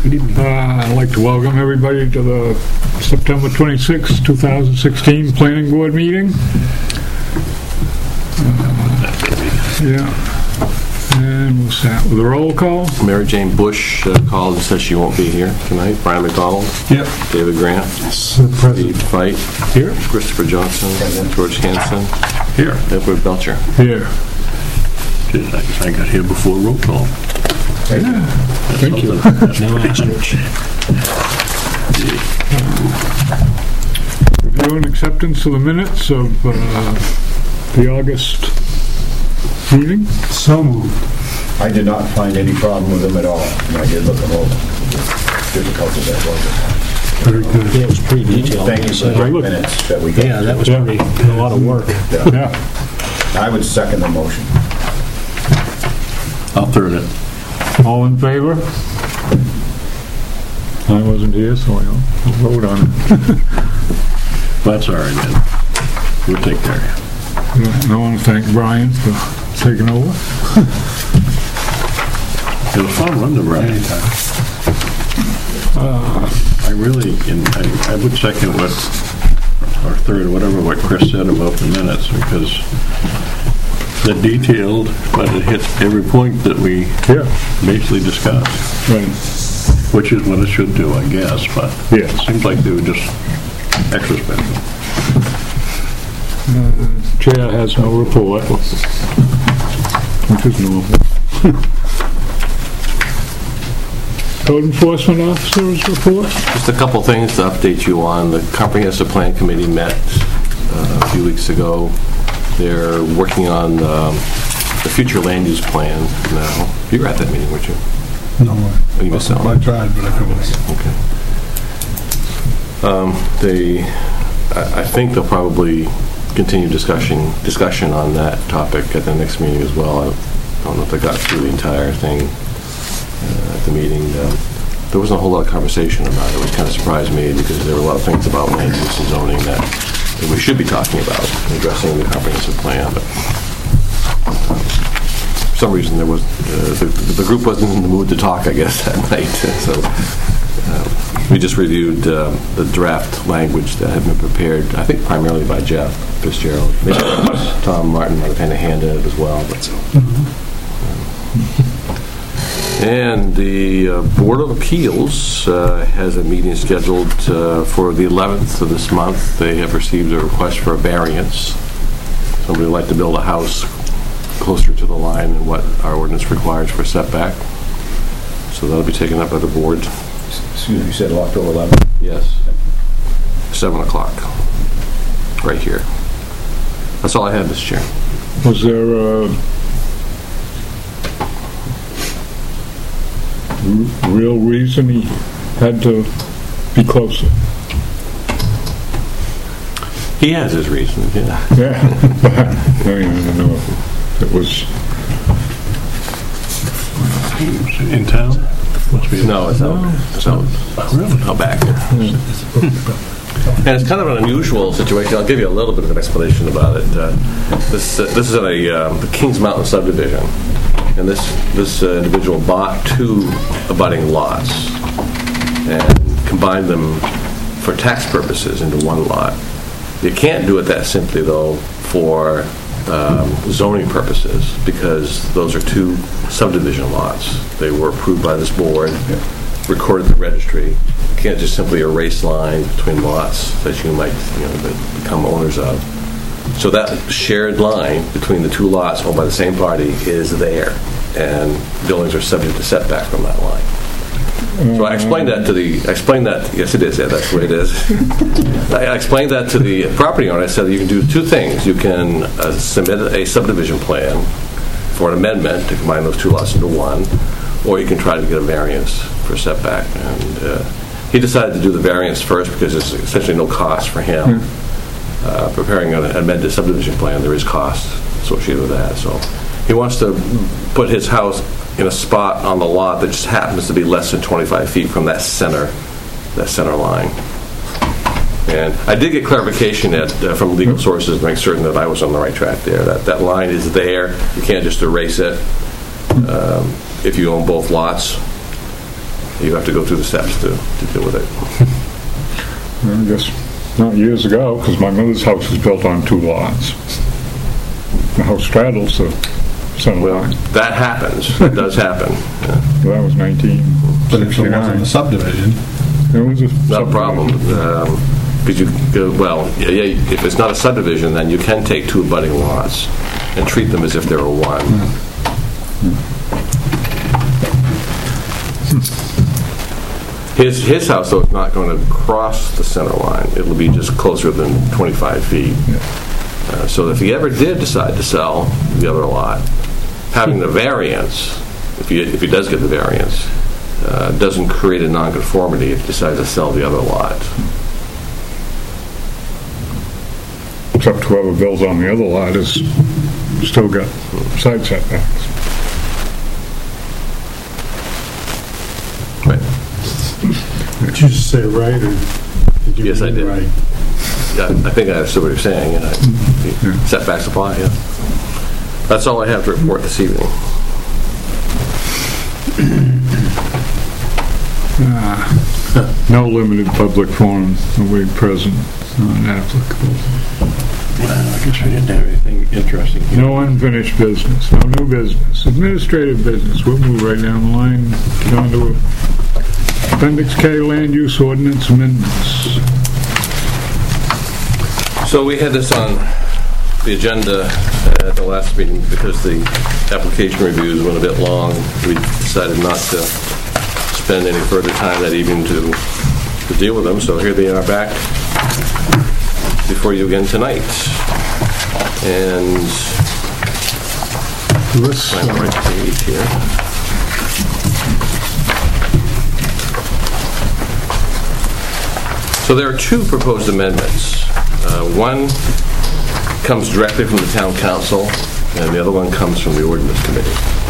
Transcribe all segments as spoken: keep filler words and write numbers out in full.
Good evening. Uh, I'd like to welcome everybody to the September twenty-sixth, twenty sixteen Planning Board meeting. Uh, yeah. And we'll start with a roll call. Mary Jane Bush uh, called and says she won't be here tonight. Brian McDonald. Yep. David Grant. Steve Fight. Here. Christopher Johnson. Present. George Hansen. Here. Edward Belcher. Here. I got here before roll call. Yeah. Thank you. No action. Review and acceptance of the minutes of uh, the August meeting. So moved. I did not find any problem with them at all, and I did look them over. Difficult as that was. Very good. Yeah, it was pretty detailed. Thank you for the great minutes that we got. Yeah, that was Yeah. pretty, a lot of work. Yeah. Yeah. I would second the motion. I'll third it. All in favor? I wasn't here, so I'll vote on it. That's all right, man. We'll take care of I want to thank Brian for taking over. you. It was fun running the Brian. Uh, I really, in, I, I would second what, or third, whatever, what Chris said about the minutes, because they're detailed, but it hits every point that we Yeah. basically discussed, Right. which is what it should do, I guess, but Yeah. it seems like they were just extra special. Chair has no report, which is normal. Code Enforcement Officer's report? Just a couple things to update you on. The Comprehensive Plan Committee met uh, a few weeks ago. They're working on um, the future land use plan now. You were at that meeting, weren't you? No, Oh, you missed that one. I tried, but I couldn't. Okay. Um, they, I, I think they'll probably continue discussion discussion on that topic at the next meeting as well. I don't know if they got through the entire thing uh, at the meeting. Um, there wasn't a whole lot of conversation about it, which kind of surprised me because there were a lot of things about land use and zoning that, that we should be talking about, addressing the comprehensive plan. But um, for some reason, there was uh, the, the group wasn't in the mood to talk, I guess, that night. So. Uh, we just reviewed uh, the draft language that had been prepared, I think primarily by Jeff Fitzgerald. Maybe Tom Martin might have had a hand in it as well. But so. Mm-hmm. And the uh, Board of Appeals uh, has a meeting scheduled uh, for the eleventh of this month. They have received a request for a variance. Somebody would like to build a house closer to the line than what our ordinance requires for setback. So that'll be taken up by the board. Excuse me, you said October eleventh? Yes. Seven o'clock. Right here. That's all I have, Mister Chair. Was there a r- real reason he had to be closer? He has his reasons, yeah. Yeah. I don't know if it was... In town? Must be No, it's out. It's out. Out back. And it's kind of an unusual situation. I'll give you a little bit of an explanation about it. Uh, this uh, this is in a um, the Kings Mountain subdivision, and this this uh, individual bought two abutting lots and combined them for tax purposes into one lot. You can't do it that simply, though, for um, zoning purposes, because those are two subdivision lots. They were approved by this board, recorded at the registry. You can't just simply erase lines between lots that you might, you know, become owners of. So that shared line between the two lots owned by the same party is there, and buildings are subject to setback from that line. So I explained that to the, I explained that, yes it is, yeah, that's the way it is. I explained that to the property owner. I said you can do two things. You can uh, submit a subdivision plan for an amendment to combine those two lots into one, or you can try to get a variance for setback. And uh, he decided to do the variance first because there's essentially no cost for him. Uh, preparing an amended subdivision plan, there is cost associated with that. So he wants to put his house in a spot on the lot that just happens to be less than twenty-five feet from that center, that center line. And I did get clarification at, uh, from legal sources to make certain that I was on the right track there. That that line is there. You can't just erase it. Um, if you own both lots, you have to go through the steps to, to deal with it. I guess, not years ago, because my mother's house was built on two lots. The house straddles the center line. That happens. It does happen. Yeah. Well, that was nineteen But if it wasn't sixty-nine. a subdivision, It was a Not a problem. Because you go, well, yeah, yeah, if it's not a subdivision, then you can take two abutting lots and treat them as if they were one. His, his house, though, is not going to cross the center line. It'll be just closer than twenty-five feet. Uh, so if he ever did decide to sell the other lot, having the variance, if he, if he does get the variance, uh, doesn't create a nonconformity if he decides to sell the other lot. Except whoever builds on the other lot has still got side setbacks. Right. did you just say right, or did you Yes, I mean did. right? Yeah, I think I understood what you're saying. Yeah. Yeah. Setbacks apply, yeah. That's all I have to report this evening. No limited public forum, no way present, not applicable. Well, I guess we didn't have anything interesting here. No unfinished business, no new business, administrative business. We'll move right down the line, down to Appendix K, Land Use Ordinance Amendments. So we had this on the agenda at the last meeting because the application reviews went a bit long. We decided not to spend any further time that evening to, to deal with them. So here they are back before you again tonight. And Let's, find the right page here. So there are two proposed amendments. Uh, one comes directly from the town council, and the other one comes from the ordinance committee.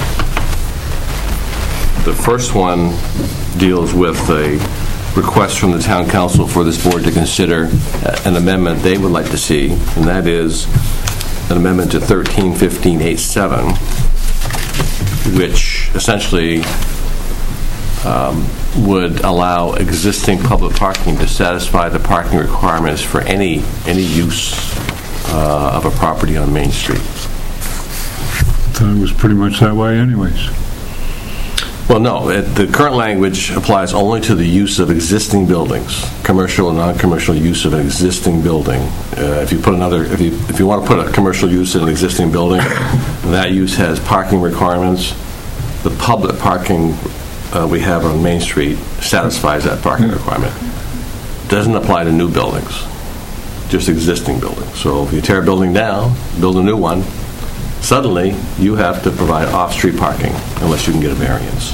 The first one deals with a request from the town council for this board to consider an amendment they would like to see, and that is an amendment to thirteen fifteen eighty-seven, which essentially um, would allow existing public parking to satisfy the parking requirements for any any use uh, of a property on Main Street. thought it was pretty much that way anyways. Well, no, it, the current language applies only to the use of existing buildings, commercial and non-commercial use of an existing building. Uh, if you put another, if you if you want to put a commercial use in an existing building, that use has parking requirements. The public parking uh, we have on Main Street satisfies that parking requirement. Doesn't apply to new buildings, just existing buildings. So if you tear a building down, build a new one, suddenly you have to provide off-street parking unless you can get a variance.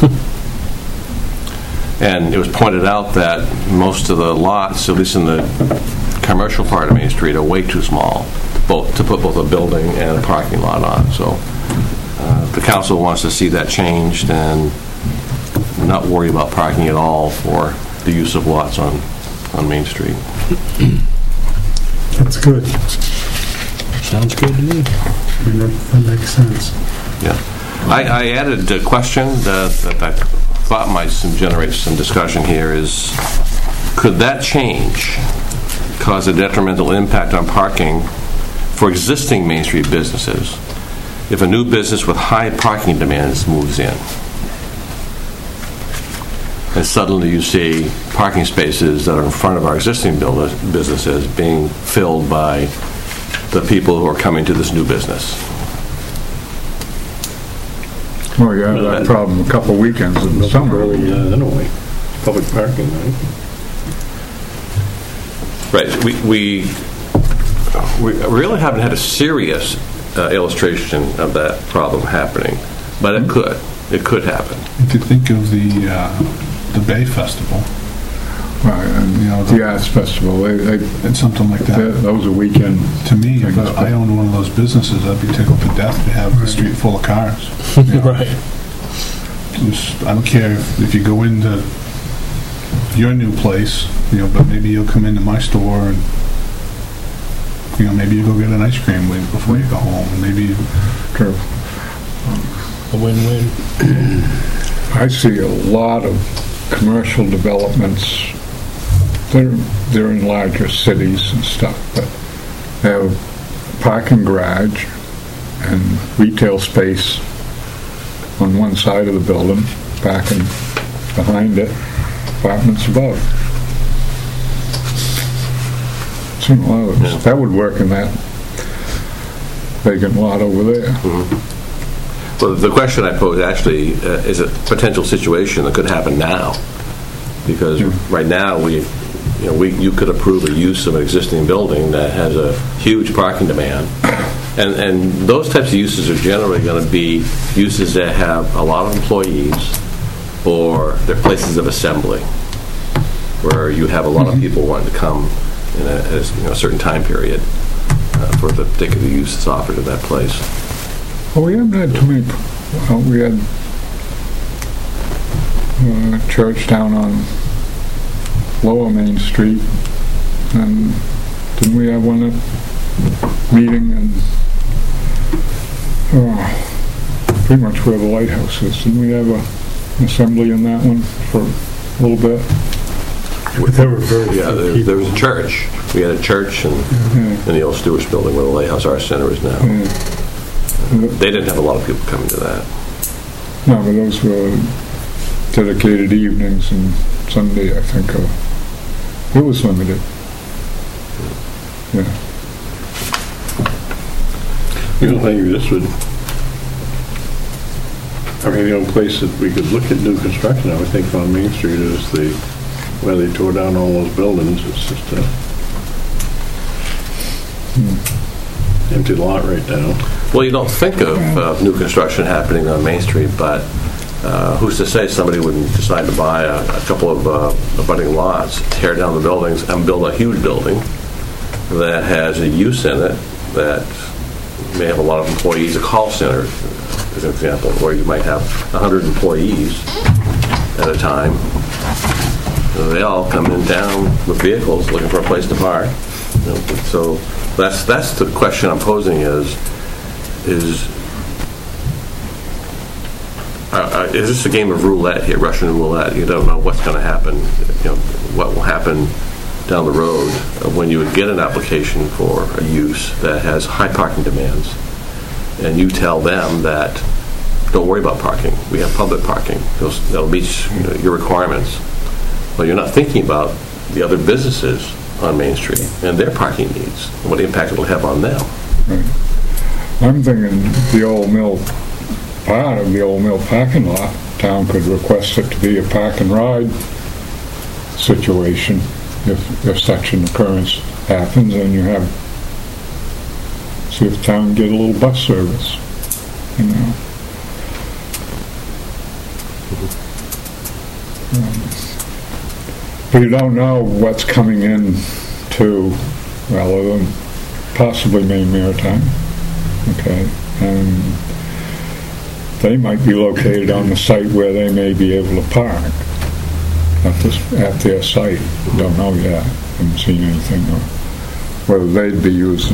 And it was pointed out that most of the lots, at least in the commercial part of Main Street, are way too small both to put both a building and a parking lot on. So uh, the council wants to see that changed and not worry about parking at all for the use of lots on, on Main Street. That's good. Sounds good to me. I mean, that, that makes sense. Yeah. I, I added a question that, that I thought might some, generate some discussion here is, could that change cause a detrimental impact on parking for existing Main Street businesses if a new business with high parking demands moves in? And suddenly you see parking spaces that are in front of our existing build- businesses being filled by the people who are coming to this new business. Well, you have that problem a couple weekends in the summer. Really, uh, anyway, public parking, right? Right. We we, we really haven't had a serious uh, illustration of that problem happening, but it could. It could happen. You could think of the uh, the Bay Festival. Right, and, You know, the Arts Festival, they, they, And something like that, that. that was a weekend. To me, if Things, I owned one of those businesses, I'd be tickled to death to have the street full of cars. You know, Right. just- I don't care if, if you go into your new place, you know, but maybe you'll come into my store and, you know, maybe you go get an ice cream with before you go home. Maybe you, True. A win-win. I see a lot of commercial developments. They're, they're in larger cities and stuff, but they have a parking garage and retail space on one side of the building, back and behind it, apartments above. Seen a lot of those. Yeah. That would work in that vacant lot over there. Well, the question I pose actually uh, is a potential situation that could happen now, because right now we, you know, we you could approve a use of an existing building that has a huge parking demand, and and those types of uses are generally going to be uses that have a lot of employees, or they're places of assembly, where you have a lot of people wanting to come in a, at a, you know, a certain time period uh, for the particular use that's offered at that place. Well, we haven't had too many, well, we had uh, church down on Lower Main Street, and didn't we have one at meeting and uh, pretty much where the lighthouse is? Didn't we have a, an assembly in that one for a little bit? But there were very Yeah, few there, people. there was a church. We had a church in, Yeah. in the old Stewart's building where the Lighthouse Arts Center is now. Yeah. They didn't have a lot of people coming to that. No, but those were dedicated evenings and Sunday, I think. Uh, it was limited. Yeah. You don't think this would, I mean, the only place that we could look at new construction, I would think, on Main Street is the, where they tore down all those buildings. It's just a Hmm. empty lot right now. Well, you don't think of uh, new construction happening on Main Street, but uh, who's to say somebody wouldn't decide to buy a, a couple of uh, abutting lots, tear down the buildings, and build a huge building that has a use in it that may have a lot of employees, a call center, as an example, where you might have one hundred employees at a time. So they all come in down with vehicles looking for a place to park. You know, so that's that's the question I'm posing is, is uh, uh, is this a game of roulette here, Russian roulette? You don't know what's going to happen, you know, what will happen down the road when you would get an application for a use that has high parking demands, and you tell them that, don't worry about parking, we have public parking, Those, that'll meet you know, your requirements. Well, you're not thinking about the other businesses on Main Street and their parking needs, and what impact it'll have on them. Right. I'm thinking the old mill, part of the old mill parking lot, town could request it to be a park and ride situation if, if such an occurrence happens, and you have, see if town can get a little bus service, you know. Um, But you don't know what's coming in to, well, other than possibly Maine Maritime, okay? And they might be located on the site where they may be able to park at, this, at their site. Don't know yet. Haven't seen anything. Or whether they'd be using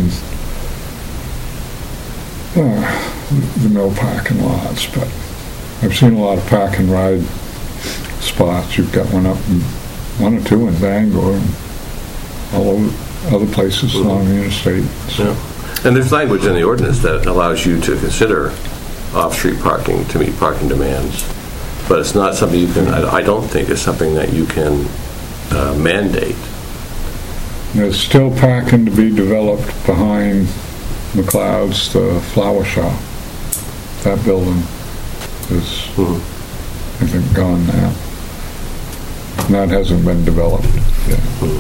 uh, the mill parking lots. But I've seen a lot of park and ride spots. You've got one up in one or two in Bangor and all over other places mm-hmm. along the interstate. So. Yeah. And there's language in the ordinance that allows you to consider off-street parking to meet parking demands, but it's not something you can, I, I don't think it's something that you can uh, mandate. There's still parking to be developed behind McLeod's, the flower shop. That building is, mm-hmm. I think, gone now. And that hasn't been developed yet.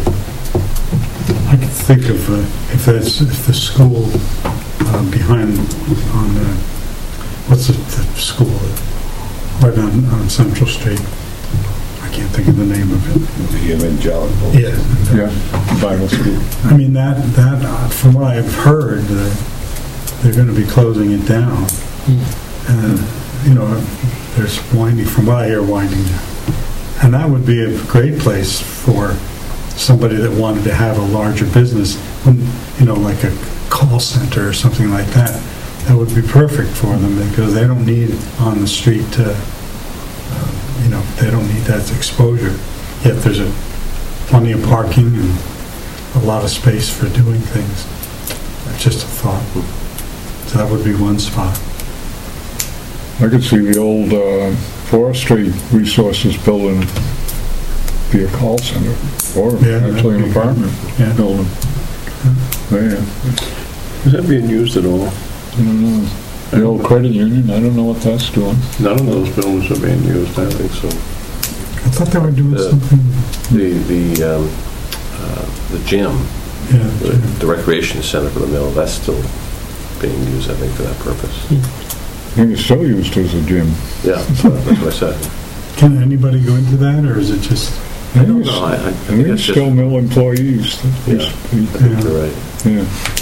I can think of uh, if that's if the school uh, behind on the, what's the, the school right on, on Central Street. I can't think of the name of it. The evangelical. Yeah, Yeah, Bible school. I mean that that uh, from what I've heard, uh, they're going to be closing it down. Mm. And you know, there's winding. From what I hear, winding down. And that would be a great place for somebody that wanted to have a larger business, you know, like a call center or something like that. That would be perfect for them because they don't need on the street to uh, you know, they don't need that exposure. Yet there's a plenty of parking and a lot of space for doing things. That's just a thought. So that would be one spot. I could see the old uh, forestry resources building be a call center, or Yeah, actually an that'd be apartment Yeah. building. Yeah, Is that being used at all? I don't know. The old credit union, I don't know what that's doing. None of those buildings are being used, I I think. think so. I thought they were doing Uh, something, The, the, um, uh, the gym, yeah. the the recreation center for the mill, that's still being used, I think, for that purpose. I think it's still used as a gym. Yeah, that's what I said. Can anybody go into that, or is it just, I think it's, No, I, I I think think it's it's just, still mill employees. that used to be- I think you're right. Yeah.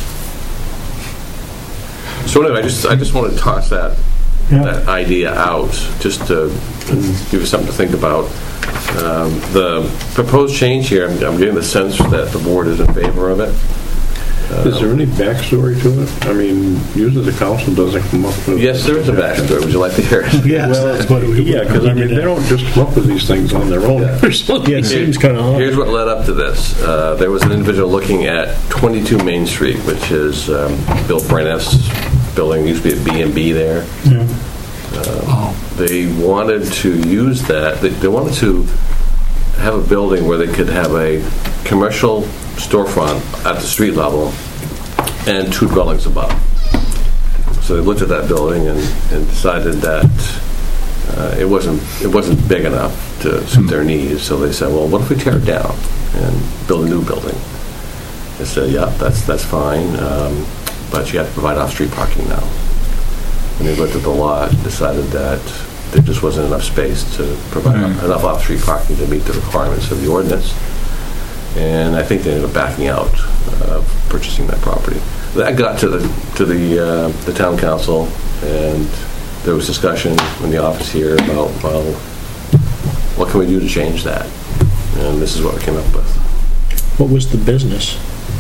So anyway, I just, I just want to toss that, yeah, that idea out, just to give you something to think about. Um, The proposed change here, I'm I'm getting the sense that the board is in favor of it. Is there any backstory to it? I mean, usually the council doesn't come up with... Yes, there is a backstory. Would you like to hear it? Yeah, Well, yeah, because I mean, they don't just come up with these things on their own. Yeah, it seems kind of Here's odd. what led up to this. Uh, There was an individual looking at twenty-two Main Street, which is um, Bill Brennis' building, used to be a B and B there. yeah, They wanted to use that, they they wanted to have a building where they could have a commercial storefront at the street level and two dwellings above. So they looked at that building and, and decided that uh, it wasn't it wasn't big enough to suit their needs. So they said, well, what if we tear it down and build a new building? They said, yeah, that's that's fine, um, but you have to provide off-street parking now. And they looked at the lot and decided that there just wasn't enough space to provide enough off-street parking to meet the requirements of the ordinance. And I think they ended up backing out of purchasing that property. That got to the to the uh, the town council, and there was discussion in the office here about, well, what can we do to change that? And this is what we came up with. What was the business?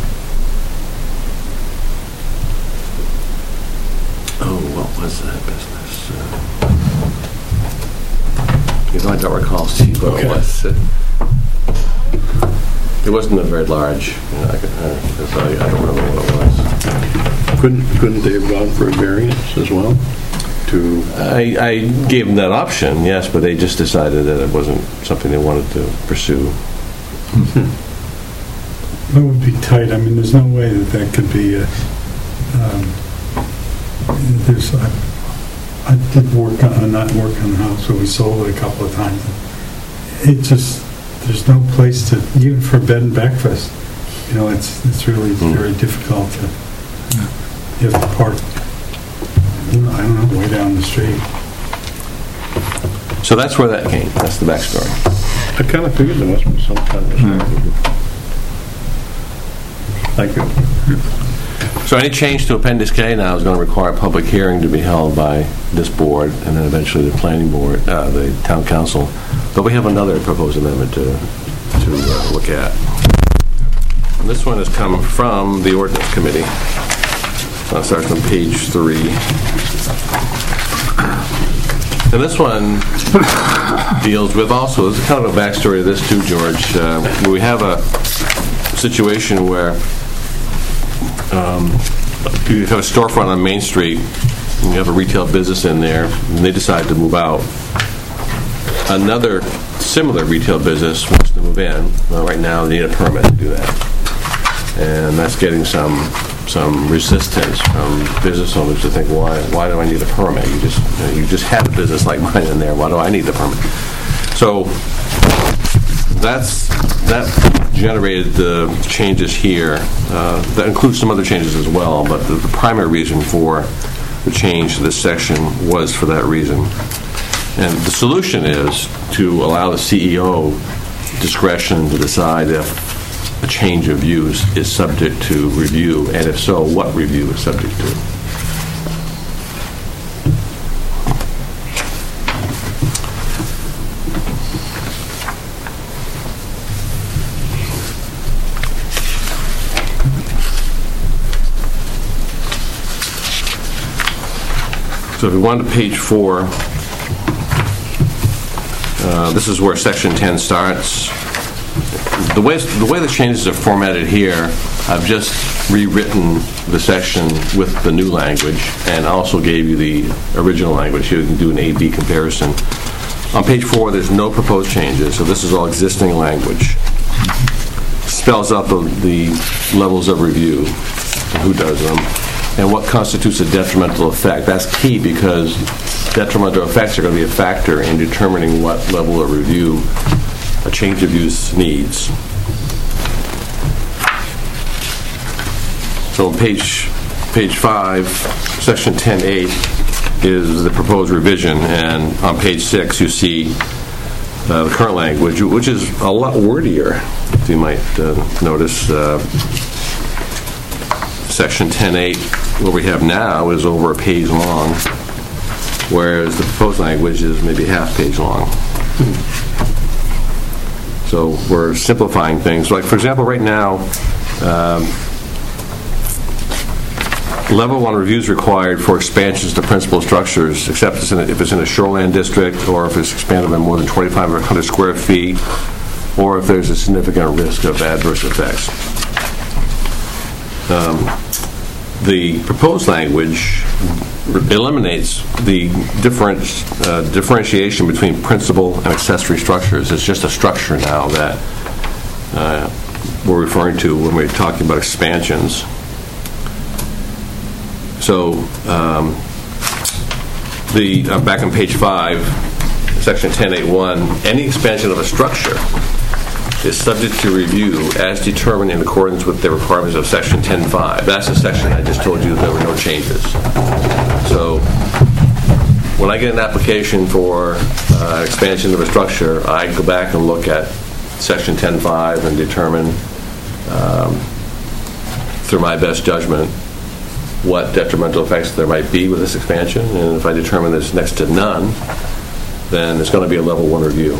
Oh, what was that business? Uh, you know, I don't recall, Steve, what it Okay. was. It, it wasn't a very large, you know, I, could, uh, that's all- I don't remember what it was. Couldn't, couldn't they have gone for a variance as well? To, I, I gave them that option, yes, but they just decided that it wasn't something they wanted to pursue. that would be tight. I mean, there's no way that that could be, a, um, there's, I, I did work on, not work on the house, so we sold it a couple of times. It just, there's no place to, even for bed and breakfast, you know, it's, it's really very difficult to, you have to park, you know, I don't know, way down the street. So that's where that came. That's the backstory. I kind of figured there must be some kind of... Thank you. So any change to Appendix K now is going to require a public hearing to be held by this board and then eventually the planning board, uh, the town council. But we have another proposed amendment to, to uh, look at. And this one has come from the ordinance committee. Uh, it starts on page three. And this one deals with also, there's kind of a backstory to this too, George. Uh, we have a situation where um, you have a storefront on Main Street, and you have a retail business in there, and they decide to move out. Another similar retail business wants to move in. Well, right now, they need a permit to do that. And that's getting some some resistance from business owners to think, why why do I need a permit? You just you, know, you just had a business like mine in there. Why do I need the permit? So that's that generated the changes here. Uh, that includes some other changes as well, but the, the primary reason for the change to this section was for that reason. And the solution is to allow the C E O discretion to decide if a change of use is subject to review, and if so, what review is subject to. So if we go on to page four, uh, this is where section ten starts. The way, the way the changes are formatted here, I've just rewritten the section with the new language and also gave you the original language. You can do an A B comparison. On page four, there's no proposed changes, so this is all existing language. Spells out the, the levels of review, and who does them, and what constitutes a detrimental effect. That's key because detrimental effects are going to be a factor in determining what level of review a change of use needs. So on page, page five, section ten eight is the proposed revision, and on page six you see uh, the current language, which is a lot wordier, if you might uh, notice. Uh, section ten eight, what we have now is over a page long, whereas the proposed language is maybe half page long. So we're simplifying things. Like, for example, right now, um, level one reviews required for expansions to principal structures, except it's in a, if it's in a shoreline district or if it's expanded by more than twenty-five hundred square feet, or if there's a significant risk of adverse effects. Um, the proposed language eliminates the different, uh, differentiation between principal and accessory structures. It's just a structure now that uh, we're referring to when we're talking about expansions. So, um, the uh, back on page five, section ten eight one, any expansion of a structure is subject to review as determined in accordance with the requirements of section ten five. That's the section I just told you there were no changes. So, when I get an application for uh, expansion of a structure, I go back and look at section ten five and determine, um, through my best judgment, what detrimental effects there might be with this expansion, and if I determine there's next to none, then it's going to be a level one review.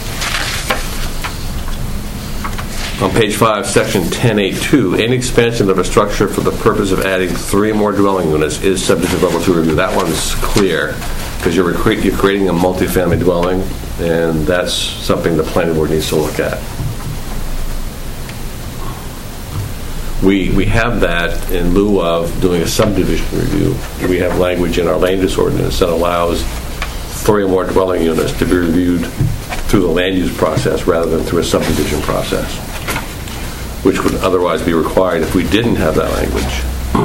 On page five, section ten eight two, any expansion of a structure for the purpose of adding three more dwelling units is subject to level two review. That one's clear because you're, recre- you're creating a multifamily dwelling, and that's something the planning board needs to look at. We we have that in lieu of doing a subdivision review. We have language in our land use ordinance that allows three or more dwelling units to be reviewed through the land use process rather than through a subdivision process, which would otherwise be required if we didn't have that language.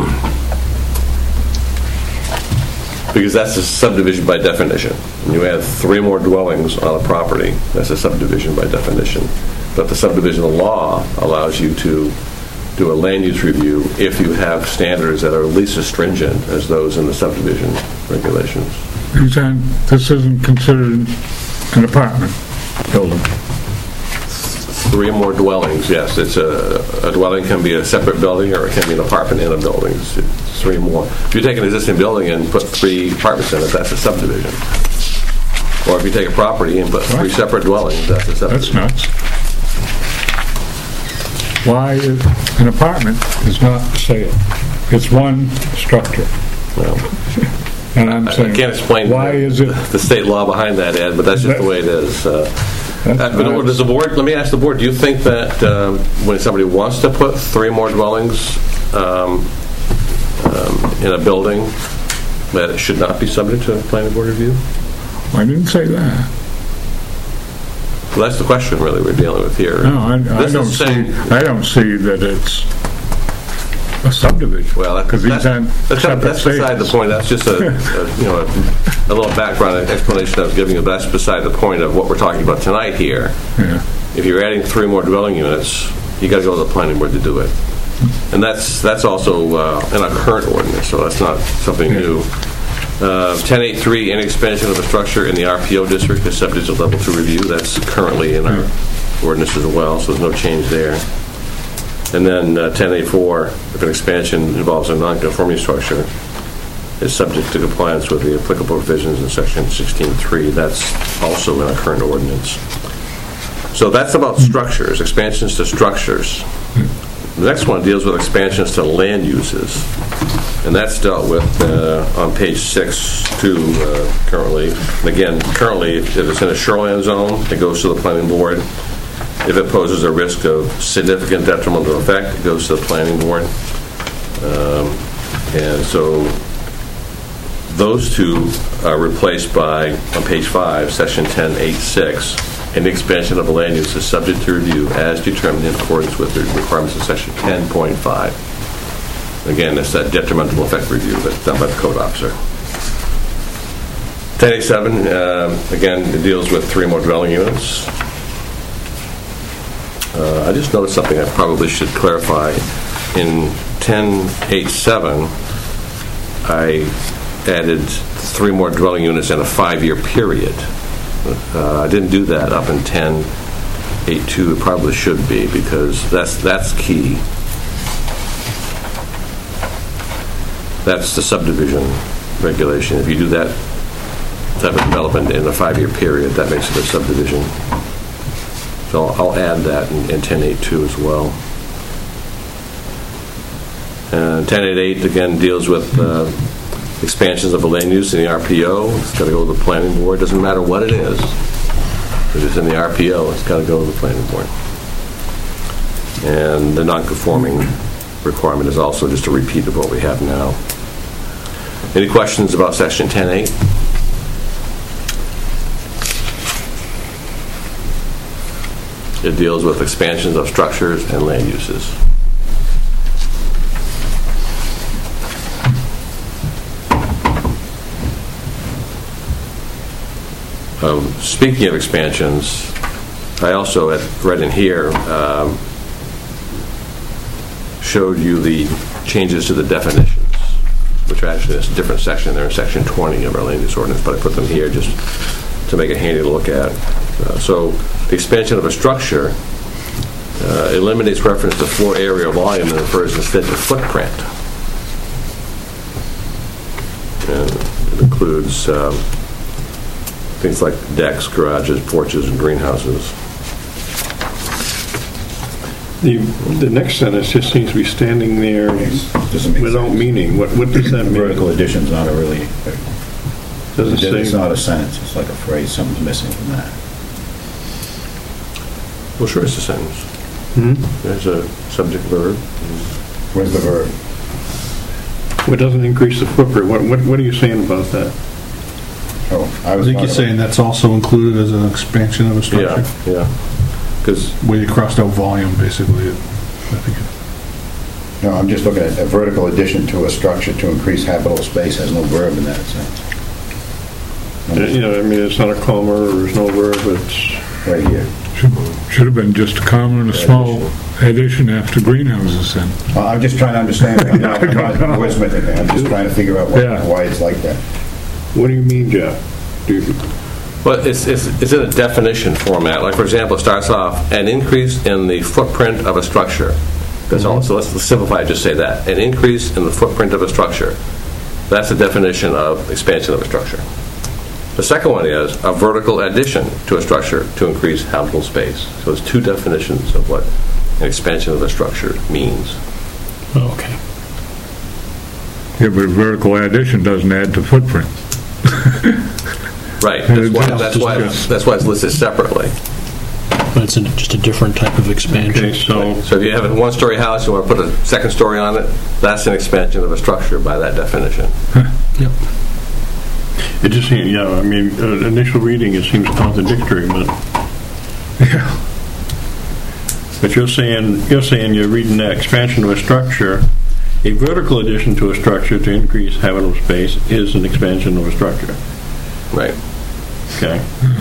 Because that's a subdivision by definition. When you add three more dwellings on a property, that's a subdivision by definition. But the subdivision law allows you to do a land use review if you have standards that are at least as stringent as those in the subdivision regulations. And this isn't considered an apartment building. Three more dwellings, yes. It's a, a dwelling can be a separate building or it can be an apartment in a building. It's, it's three more. If you take an existing building and put three apartments in it, that's a subdivision. Or if you take a property and put three Right. separate dwellings, that's a subdivision. That's nuts. Why is, an apartment is not a sale. It's one structure. Well, And I'm I saying, can't explain why the, is it? the state law behind that, Ed, but that's just That- the way it is. Uh, That's uh, but nuts. does the board, let me ask the board, do you think that um, when somebody wants to put three more dwellings um, um, in a building, that it should not be subject to a planning board review? I didn't say that. Well, that's the question really we're dealing with here. No, I, I This don't is see. saying- I don't see that it's a subdivision. Well, that, because that's, these aren't that's, separate that's beside the states. point. That's just a, a you know a, a little background explanation I was giving you. But that's beside the point of what we're talking about tonight here. Yeah. If you're adding three more dwelling units, you got to go to the planning board to do it, and that's that's also uh, in our current ordinance, so that's not something Yeah. new. Uh, ten eight three, any expansion of a structure in the R P O district is subject to level two review. That's currently in our ordinance as well, so there's no change there. And then uh, ten eight four, if an expansion involves a non-conforming structure, is subject to compliance with the applicable provisions in section sixteen three. That's also in our current ordinance. So that's about structures, expansions to structures. The next one deals with expansions to land uses. And that's dealt with uh, on page six, too, uh, currently. And again, currently, if it's in a shoreline zone, it goes to the planning board. If it poses a risk of significant detrimental effect, it goes to the planning board. Um, and so those two are replaced by, on page five, section ten eight six, any expansion of a land use is subject to review as determined in accordance with the requirements of section ten point five. Again, that's that detrimental effect review that's done by the code officer. ten eighty-seven, um, again, it deals with three more dwelling units. Uh, I just noticed something I probably should clarify. In ten eighty-seven, I added three more dwelling units in a five-year period. Uh, I didn't do that up in ten eighty-two. It probably should be, because that's that's key. That's the subdivision regulation. If you do that type of development in a five-year period, that makes it a subdivision. So I'll, I'll add that in, in ten eighty-two as well. And ten eighty-eight again deals with uh, expansions of a land use in the R P O. It's got to go to the planning board. Doesn't matter what it is. If it's in the R P O, it's got to go to the planning board. And the non-conforming requirement is also just a repeat of what we have now. Any questions about section ten eight? It deals with expansions of structures and land uses. Um, speaking of expansions, I also had read in here um, showed you the changes to the definitions, which are actually in a different section. They're in section twenty of our land use ordinance, but I put them here just to make it handy to look at. Uh, so the expansion of a structure uh, eliminates reference to floor area or volume and refers instead to footprint. And it includes um, things like decks, garages, porches, and greenhouses. The, the next sentence just seems to be standing there Doesn't make without sense. meaning. What what does that mean? Vertical addition's not a really, Doesn't it's say. not a sentence, it's like a phrase, something's missing from that. Well, sure, it's a sentence. Hmm? There's a subject verb. Where's the verb? What doesn't increase the footprint? What, what what are you saying about that? Oh, I I was think you're talking saying that's also included as an expansion of a structure? Yeah, yeah. Because Where you crossed out volume, basically. I think it- No, I'm just looking at a vertical addition to a structure to increase habitable space has no verb in that sense. Uh, You know, I mean, it's not a comma or there's no verb. It's Right here. Should, should have been just a comma and a small addition after greenhouses then. Well, I'm just trying to understand it. I'm not, I'm not wordsmithing it. I'm just trying to figure out what, Yeah. why it's like that. what do you mean, Jeff? Do you, Well, it's, it's, it's in a definition format. Like, for example, it starts off, an increase in the footprint of a structure. That's all. So let's simplify it, just say that. An increase in the footprint of a structure. That's the definition of expansion of a structure. The second one is a vertical addition to a structure to increase habitable space. So it's two definitions of what an expansion of a structure means. Okay. Yeah, but vertical addition doesn't add to footprint. Right. That's why, that's why, that's why it's listed separately. But it's in just a different type of expansion. okay, so So if you have a one-story house, you want to put a second story on it, that's an expansion of a structure by that definition. Yep. it just seems, yeah, I mean, uh, initial reading, it seems contradictory, but Yeah. but you're saying you're saying you're reading that expansion of a structure. A vertical addition to a structure to increase habitable space is an expansion of a structure. Right. Okay.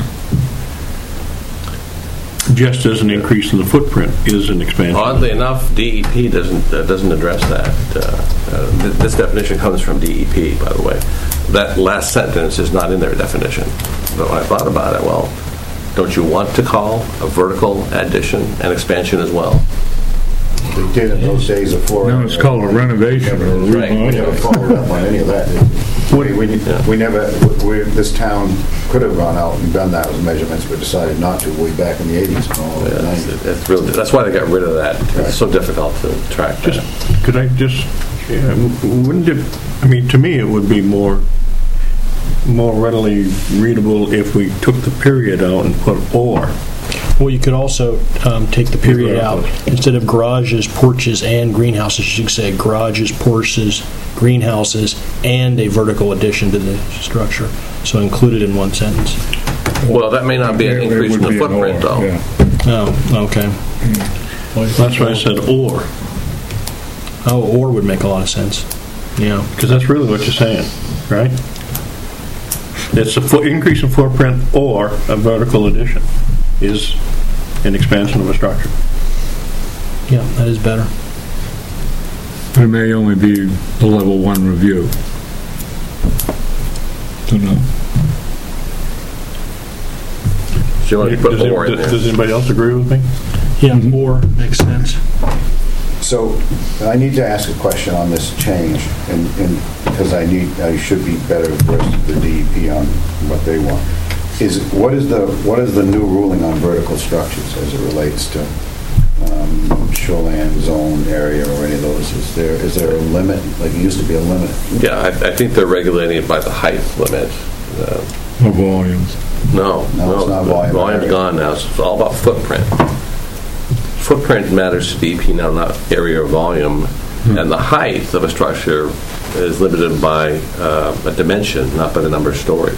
Just as an increase in the footprint is an expansion. Oddly enough, D E P doesn't uh, doesn't address that. Uh, uh, th- this definition comes from D E P, by the way. That last sentence is not in their definition. But when I thought about it, well, don't you want to call a vertical addition an expansion as well? We did in those days before. No, it's called a renovation or a Right. We remodel. never followed up on any of that. We, we, we never, we, this town could have gone out and done that with measurements, but decided not to way back in the eighties and all Yeah, the it's, nineties. it's really, that's why they got rid of that. It's so difficult to track that. Just could I just Yeah, w- wouldn't it, I mean, to me, it would be more, more readily readable if we took the period out and put or. Well, you could also um, take the period out. Instead of garages, porches, and greenhouses, you could say garages, porches, greenhouses, and a vertical addition to the structure. So included in one sentence. Well, that may not be an It- it increase in would the be an footprint, or, though. yeah. Oh, okay. That's why I said or, Oh, or would make a lot of sense. Yeah. because that's really what you're saying, right? It's a fo- increase in footprint or a vertical addition is an expansion of a structure. Yeah, that is better. It may only be a level one review. Don't know. So you want to put Does it- or in there. Does anybody else agree with me? Yeah, or makes sense. So I need to ask a question on this change, and, and because I need, I should be better versed with the D E P on what they want. Is, what is the, what is the new ruling on vertical structures as it relates to um, shoreline zone area or any of those? Is there, is there a limit? Like, it used to be a limit. Yeah, I, I think they're regulating it by the height limit. Uh, No volumes. No, No, no. it's not volume. Volume's gone now. It's all about footprint. Footprint matters to D E P now, not area or volume. And the height of a structure is limited by uh, a dimension, not by the number of stories.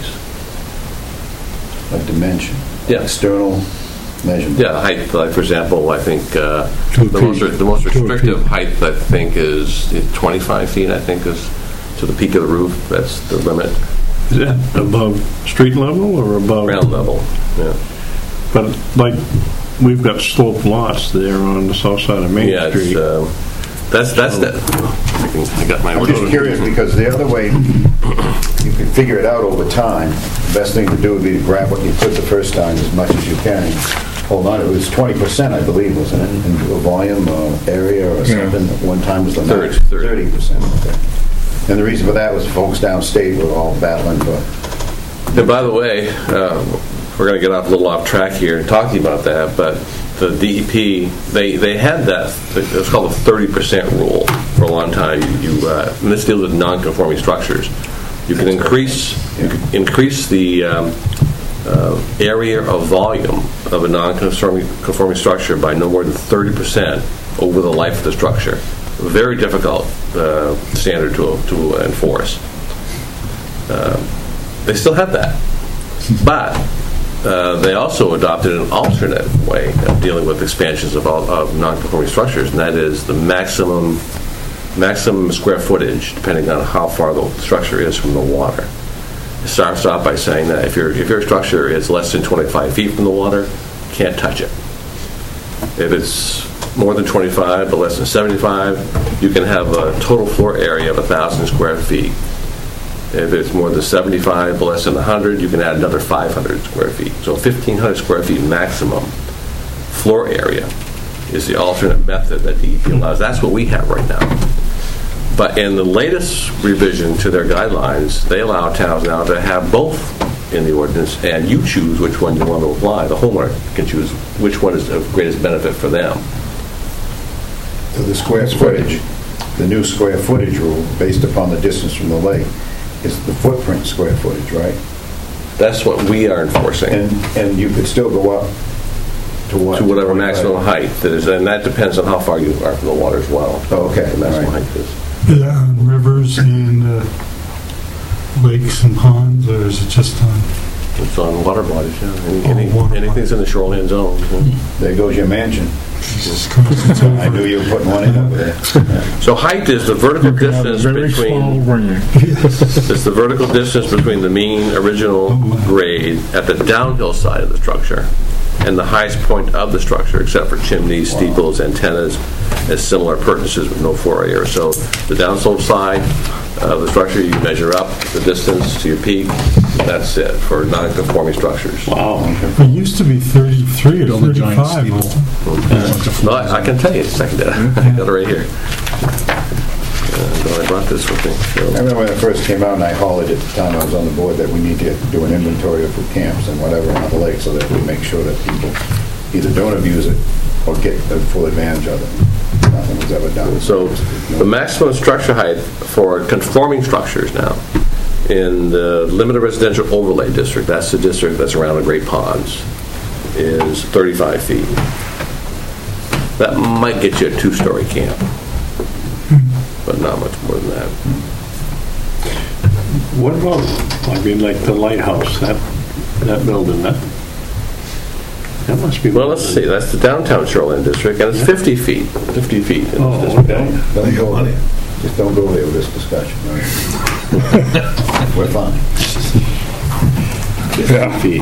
A dimension. Yeah. External measurement. Yeah, height, like, for example, I think uh, Two the most, feet. the most Two restrictive feet. height, I think, is twenty-five feet, I think, is to the peak of the roof. That's the limit. Is that above street level or above? Ground level, yeah. But like, we've got sloped lots there on the south side of Main Yeah, Street. it's, um, that's, that's the, I can- I got my... I'm just curious, because the other way, you can figure it out over time. The best thing to do would be to grab what you could the first time as much as you can. Hold on, it was twenty percent, I believe, wasn't it, in volume or area or Yeah. something? At one time was the Thirty, max? thirty. thirty percent, okay. And the reason for that was folks downstate were all battling for, And by the way, uh, we're going to get off a little off track here talking about that, but the D E P, they, they had that, it was called the thirty percent rule for a long time. You, you, uh, and this deals with non-conforming structures. You can increase, you can increase the um, uh, area of volume of a non-conforming conforming structure by no more than thirty percent over the life of the structure. Very difficult uh, standard to, to enforce. Uh, they still have that. But uh, they also adopted an alternate way of dealing with expansions of, all, of non-conforming structures, and that is the maximum maximum square footage, depending on how far the structure is from the water. It starts off by saying that if your if your structure is less than twenty-five feet from the water, you can't touch it. If it's more than twenty-five but less than seventy-five, you can have a total floor area of one thousand square feet. If it's more than seventy-five but less than one hundred, you can add another five hundred square feet. So fifteen hundred square feet maximum floor area is the alternate method that D E P allows. That's what we have right now. But in the latest revision to their guidelines, they allow towns now to have both in the ordinance, and you choose which one you want to apply. The homeowner can choose which one is of greatest benefit for them. to the square footage. The new square footage rule, based upon the distance from the lake, is the footprint square footage, right? That's what we are enforcing. And, and you could still go up to what? To whatever twenty-five? maximum height that is, and that depends on how far you are from the water as well. Oh, okay, The maximum all right. height is. Yeah, on rivers and uh, lakes and ponds, or is it just on? It's on water bodies, yeah. Any, Oh, any, water anything's in the shoreline zone. yeah. There goes your mansion. Jesus Christ, it's over. I knew you were putting one in over there. So height is the vertical You can have a distance very small between ring. it's the vertical distance between the mean original grade at the downhill side of the structure and the highest point of the structure, except for chimneys, steeples, antennas, as similar appurtenances with no floor area. So the downslope side of the structure, you measure up the distance to your peak. That's it for non-conforming structures. Wow. It used to be thirty-three or Build a giant thirty-five. steeple. wasn't Well, I, I can tell you, a second, I got it right here. Uh, I brought this with me. I So. remember when it first came out, and I hollered at the time I was on the board that we need to do an inventory of food camps and whatever on the lake so that we make sure that people either don't abuse it or get the full advantage of it. nothing was ever done. So the maximum structure height for conforming structures now in the limited residential overlay district, that's the district that's around the Great Ponds, is thirty-five feet. That might get you a two-story camp, but not much more than that. What about, I mean, like the lighthouse, that, that building, that, that must be... Well, let's see, that's the downtown shoreline district, and it's fifty feet, fifty feet. in this Oh, district. okay. Don't go there. Just don't go there with this discussion. all right? We're fine. Yeah. Feet.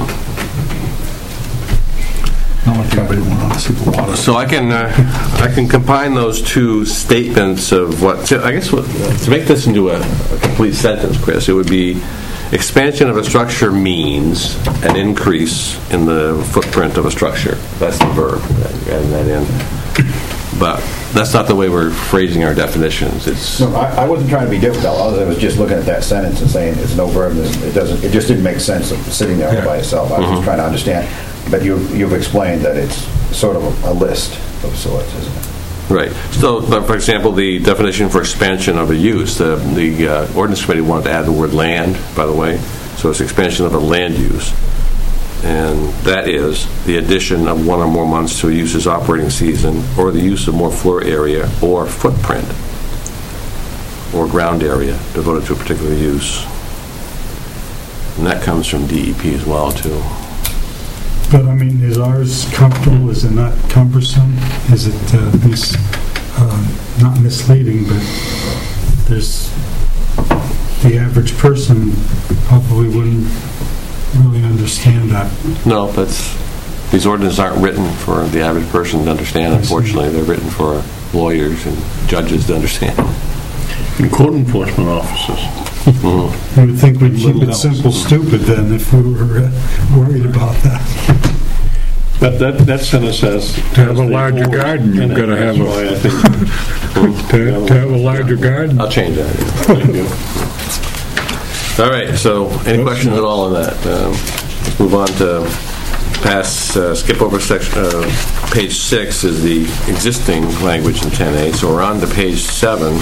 Not like anybody want to see the water. So I can uh, I can combine those two statements of what, so I guess what, to make this into a, a complete sentence, Chris, it would be expansion of a structure means an increase in the footprint of a structure. That's the verb, adding that in. But that's not the way we're phrasing our definitions. It's No, I, I wasn't trying to be difficult. I was, I was just looking at that sentence and saying it's no verb. It doesn't. It just didn't make sense of sitting there all by itself. I was just trying to understand. But you, you've explained that it's sort of a, a list of sorts, isn't it? right. So, but for example, the definition for expansion of a use, the, the uh, ordinance committee wanted to add the word land, by the way. So it's expansion of a land use. And that is the addition of one or more months to a use's operating season, or the use of more floor area or footprint, or ground area devoted to a particular use. And that comes from D E P as well, too. But, I mean, is ours comfortable? Is it not cumbersome? Is it uh, mis- uh, not misleading, but there's, the average person probably wouldn't really understand that. No, that's, these ordinances aren't written for the average person to understand, unfortunately. They're written for lawyers and judges to understand. And code enforcement officers. Mm-hmm. You would think we'd keep Little it else. simple stupid then if we were uh, worried about that. But that, that sentence says... To have a larger garden, you've got to have a- That's why I think... To to have a larger garden. I'll change that. Thank you. All right, so any questions at all on that? Um, let's move on to pass, uh, skip over section, uh, page six is the existing language in ten A. So we're on to page seven,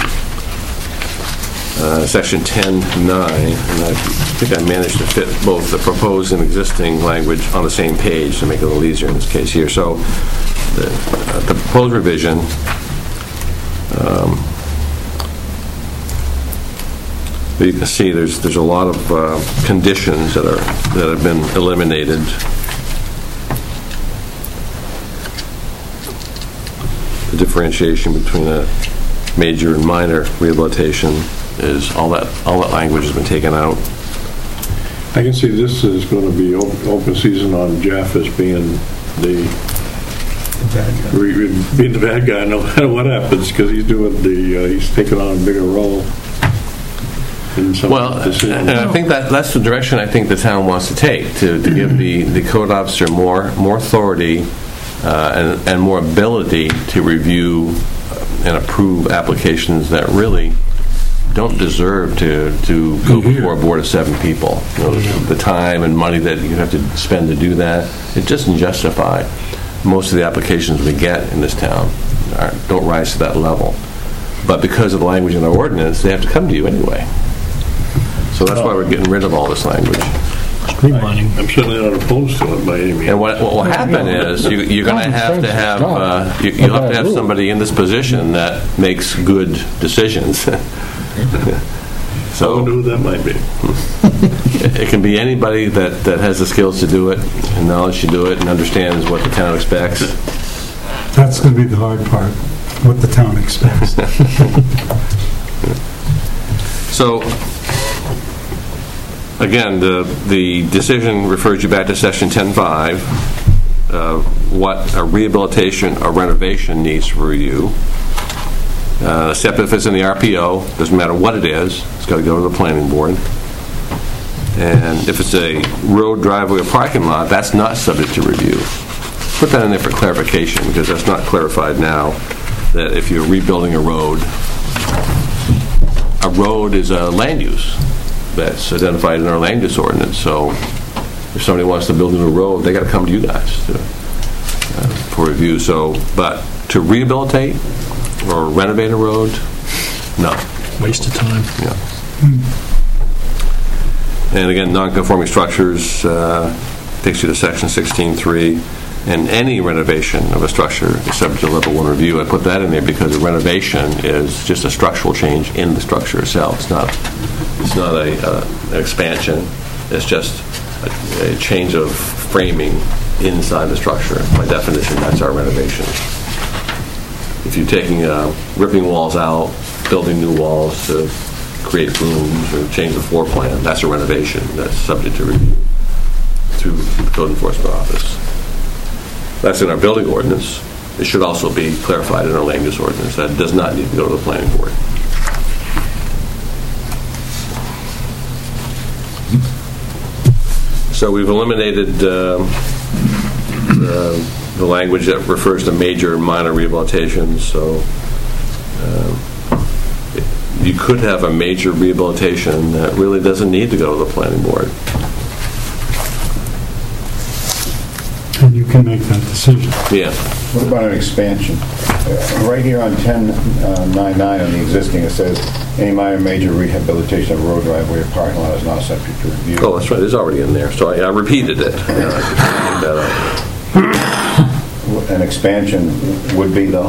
uh, section ten nine, and I think I managed to fit both the proposed and existing language on the same page to make it a little easier in this case here. So the, uh, the proposed revision, um, but you can see there's there's a lot of uh, conditions that are that have been eliminated. The differentiation between a major and minor rehabilitation is all that all that language has been taken out. I can see this is going to be op- open season on Jeff as being the re- re- being the bad guy no matter what happens, because he's doing the uh, he's taking on a bigger role in some Well, decisions. and I think that that's the direction I think the town wants to take, to, to give the, the code officer more more authority uh, and, and more ability to review and approve applications that really don't deserve to, to go before a board of seven people. You know, the time and money that you have to spend to do that, it doesn't justify. Most of the applications we get in this town are, don't rise to that level. But because of the language in our ordinance, they have to come to you anyway. So that's why we're getting rid of all this language. Streamlining. I'm certainly not opposed to it by any means. And what, what will happen is you, you're going to have to have uh, you, you'll have to have somebody in this position that makes good decisions. I So wonder who that might be. it can be anybody that, that has the skills to do it and knowledge to do it and understands what the town expects. That's going to be the hard part, what the town expects. So, again, the the decision refers you back to section ten five, uh, what a rehabilitation or renovation needs for review. Uh, except if it's in the R P O, doesn't matter what it is, it's got to go to the planning board. And if it's a road, driveway, or parking lot, that's not subject to review. Put that in there for clarification, because that's not clarified now, that if you're rebuilding a road, a road is a land use that's identified in our land use ordinance. So if somebody wants to build a new road, they got to come to you guys to, uh, for review. So, but to rehabilitate or renovate a road? No. Waste of time. Yeah. And again, non-conforming structures uh, takes you to section sixteen three. And any renovation of a structure is subject to level one review. I put that in there because a renovation is just a structural change in the structure itself. It's not. It's not a uh, an expansion. It's just a, a change of framing inside the structure. By definition, that's our renovation. If you're taking uh, ripping walls out, building new walls to create rooms or change the floor plan, that's a renovation. That's subject to review through the Code Enforcement Office. That's in our building ordinance. It should also be clarified in our land use ordinance. That does not need to go to the planning board. So we've eliminated um, the, the language that refers to major and minor rehabilitations. So um, it, you could have a major rehabilitation that really doesn't need to go to the planning board. And you can make that decision. Yeah. What about an expansion? Uh, Right here on ten ninety-nine on the existing, it says, any minor major rehabilitation of road, driveway, or parking lot is not subject to review. Oh, that's right. It's already in there. So I, I repeated it. Yeah, I just made that up. An expansion would be, though?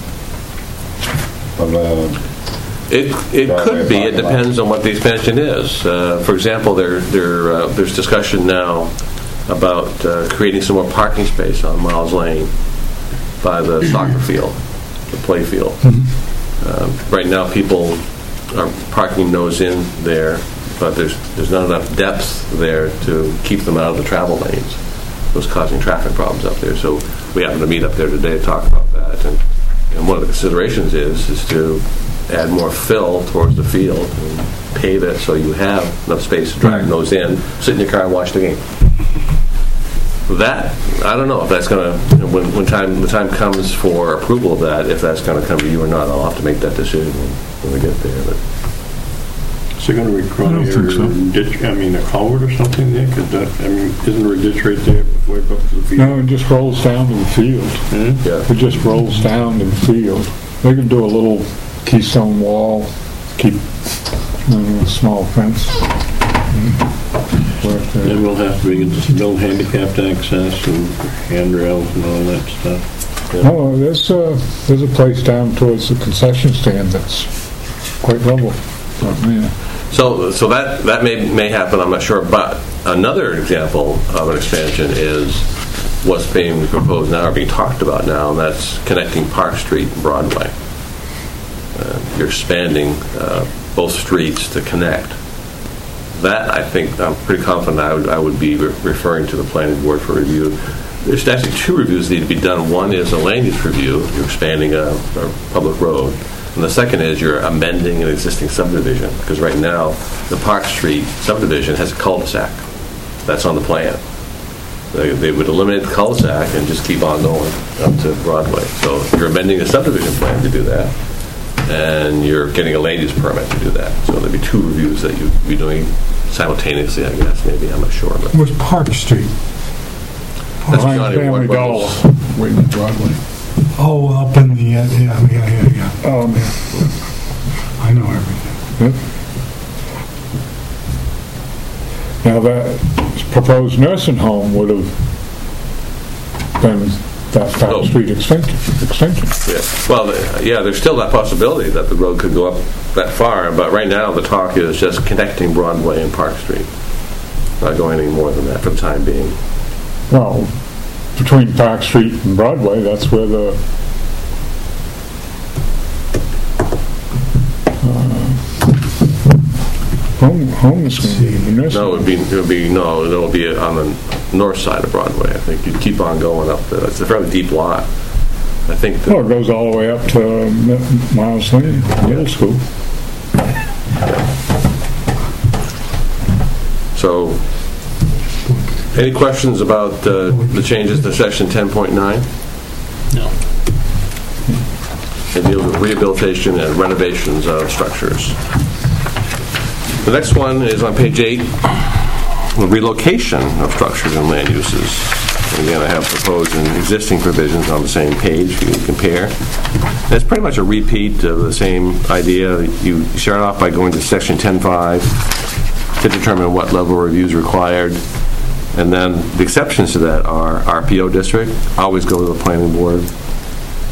Of, uh, It it could be. It depends on what the expansion is. Uh, for example, there there uh, there's discussion now about uh, creating some more parking space on Miles Lane by the soccer field, the play field. Um, right now, people are parking nose in there, but there's there's not enough depth there to keep them out of the travel lanes. It was causing traffic problems up there. So we happened to meet up there today to talk about that. And, and one of the considerations is is to add more fill towards the field and pave it so you have enough space to drag nose in, sit in your car and watch the game. That, I don't know if that's going to, when, when time the time comes for approval of that, if that's going to come to you or not. I'll have to make that decision when, when we get there. But Is it going to require I don't think so. ditch, I mean, a culvert or something there? Could that, I mean, isn't there a ditch right there way up to the field? No, it just rolls down to the field. Hmm? yeah, It just rolls down to the field. They could do a little keystone wall, keep you know, a small fence. Work there. Then we'll have to build handicapped access and handrails and all that stuff. Oh, there's a, there's a place down towards the concession stand that's quite level. Oh, yeah. so so that that may may happen. I'm not sure. But another example of an expansion is what's being proposed now or being talked about now, and that's connecting Park Street and Broadway. Uh, you're expanding uh, both streets to connect. That, I think, I'm pretty confident I would, I would be re- referring to the planning board for review. There's actually two reviews that need to be done. One is a land use review. You're expanding a, a public road. And the second is you're amending an existing subdivision. Because right now, the Park Street subdivision has a cul-de-sac. That's on the plan. They, they would eliminate the cul-de-sac and just keep on going up to Broadway. So you're amending the subdivision plan to do that. And you're getting a land use permit to do that. So there'd be two reviews that you'd be doing simultaneously, I guess. Maybe, I'm not sure. But Where's Park Street? That's Behind Johnny Family Ward Dollar. Brothers. Waiting on Broadway. Oh, up in the, uh, yeah, yeah, yeah, yeah. Um, I know everything. Now that proposed nursing home would have been that Park Oh. Street extension. extension. Yeah. Well, uh, yeah, there's still that possibility that the road could go up that far, but right now the talk is just connecting Broadway and Park Street. Not going any more than that for the time being. Well, between Park Street and Broadway, that's where the uh, home, home is going to be. The nursing No, it would be, it would be, no, it would be on the north side of Broadway. I think you'd keep on going up there. It's a fairly deep lot. I think Well, it that, goes all the way up to M- Miles Lane, middle school. so, any questions about uh, the changes to section ten point nine? No. It deals with rehabilitation and renovations of structures. The next one is on page eight, the relocation of structures and land uses. Again, I have proposed and existing provisions on the same page for you to compare. And it's pretty much a repeat of the same idea. You start off by going to section ten point five to determine what level of review is required. And then the exceptions to that are R P O district, always go to the planning board.